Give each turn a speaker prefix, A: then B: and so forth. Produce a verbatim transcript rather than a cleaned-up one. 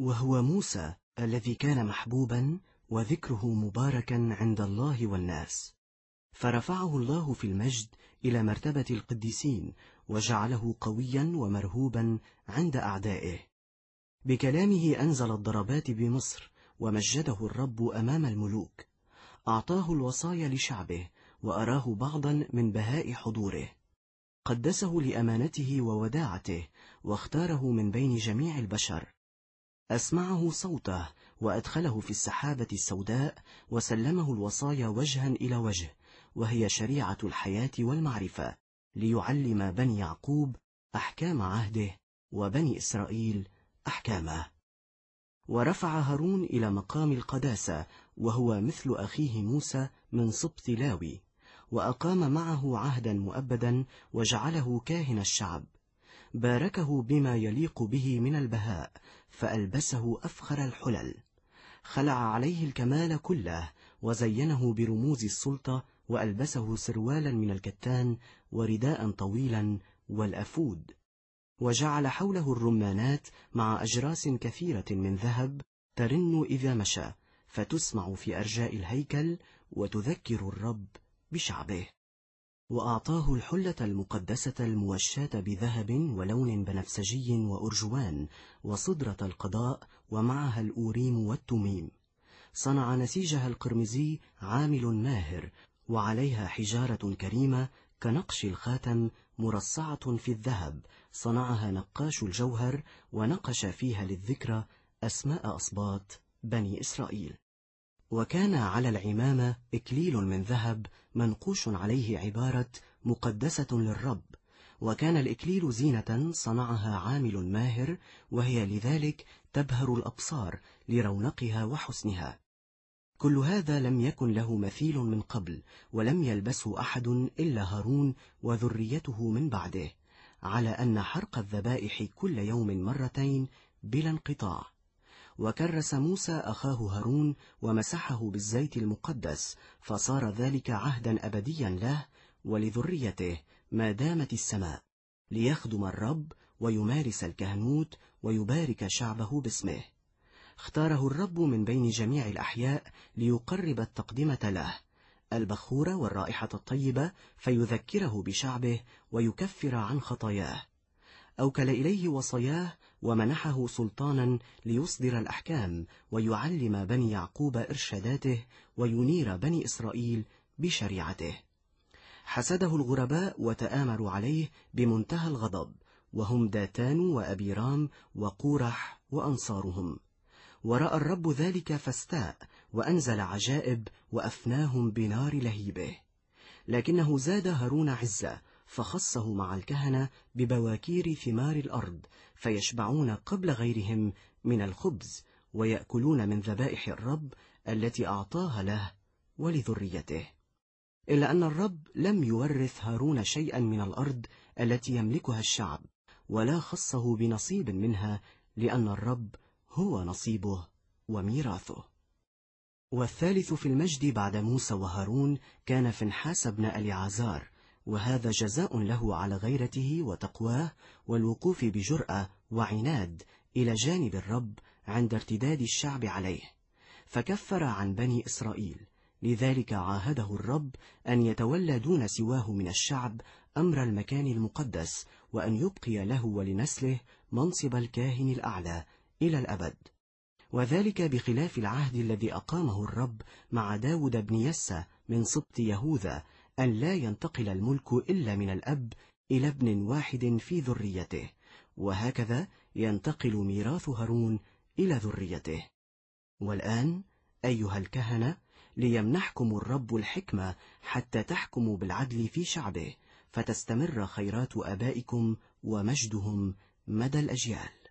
A: وهو موسى الذي كان محبوبا وذكره مباركا عند الله والناس، فرفعه الله في المجد إلى مرتبة القديسين وجعله قويا ومرهوبا عند أعدائه. بكلامه أنزل الضربات بمصر ومجده الرب أمام الملوك. أعطاه الوصايا لشعبه وأراه بعضا من بهاء حضوره. قدسه لأمانته ووداعته واختاره من بين جميع البشر. أسمعه صوته وأدخله في السحابة السوداء وسلمه الوصايا وجها إلى وجه، وهي شريعة الحياة والمعرفة، ليعلم بني يعقوب أحكام عهده وبني إسرائيل أحكامه. ورفع هارون إلى مقام القداسة وهو مثل أخيه موسى من سبط لاوي، وأقام معه عهدا مؤبدا وجعله كاهن الشعب. باركه بما يليق به من البهاء، فألبسه أفخر الحلل. خلع عليه الكمال كله وزينه برموز السلطة، وألبسه سروالا من الكتان ورداء طويلا والأفود. وجعل حوله الرمانات مع أجراس كثيرة من ذهب ترن إذا مشى، فتسمع في أرجاء الهيكل وتذكر الرب بشعبه. وأعطاه الحلة المقدسة الموشاة بذهب ولون بنفسجي وأرجوان، وصدرة القضاء ومعها الأوريم والتميم. صنع نسيجها القرمزي عامل ماهر، وعليها حجارة كريمة كنقش الخاتم مرصعة في الذهب، صنعها نقاش الجوهر، ونقش فيها للذكرى أسماء أصباط بني إسرائيل. وكان على العمامة إكليل من ذهب منقوش عليه عبارة مقدسة للرب، وكان الإكليل زينة صنعها عامل ماهر، وهي لذلك تبهر الأبصار لرونقها وحسنها. كل هذا لم يكن له مثيل من قبل، ولم يلبسه أحد إلا هارون وذريته من بعده، على أن حرق الذبائح كل يوم مرتين بلا انقطاع. وكرس موسى أخاه هارون ومسحه بالزيت المقدس، فصار ذلك عهدا أبديا له ولذريته ما دامت السماء، ليخدم الرب ويمارس الكهنوت ويبارك شعبه باسمه. اختاره الرب من بين جميع الأحياء ليقرب التقدمة له، البخور والرائحة الطيبة، فيذكره بشعبه ويكفر عن خطاياه. أوكل إليه وصاياه ومنحه سلطانا ليصدر الأحكام ويعلم بني يعقوب إرشاداته وينير بني إسرائيل بشريعته. حسده الغرباء وتآمروا عليه بمنتهى الغضب، وهم داتان وأبيرام وقورح وأنصارهم. ورأى الرب ذلك فاستاء وأنزل عجائب وأفناهم بنار لهيبه. لكنه زاد هارون عزة، فخصه مع الكهنة ببواكير ثمار الأرض، فيشبعون قبل غيرهم من الخبز، ويأكلون من ذبائح الرب التي أعطاها له ولذريته. إلا أن الرب لم يورث هارون شيئا من الأرض التي يملكها الشعب، ولا خصه بنصيب منها، لأن الرب هو نصيبه وميراثه. والثالث في المجد بعد موسى وهارون كان فنحاس بن اليعازار، وهذا جزاء له على غيرته وتقواه والوقوف بجرأة وعناد إلى جانب الرب عند ارتداد الشعب عليه، فكفر عن بني إسرائيل. لذلك عاهده الرب أن يتولى دون سواه من الشعب أمر المكان المقدس، وأن يبقي له ولنسله منصب الكاهن الأعلى إلى الأبد. وذلك بخلاف العهد الذي أقامه الرب مع داود بن يسى من سبط يهوذا، أن لا ينتقل الملك إلا من الأب إلى ابن واحد في ذريته، وهكذا ينتقل ميراث هارون إلى ذريته. والآن أيها الكهنة، ليمنحكم الرب الحكمة حتى تحكموا بالعدل في شعبه، فتستمر خيرات آبائكم ومجدهم مدى الأجيال.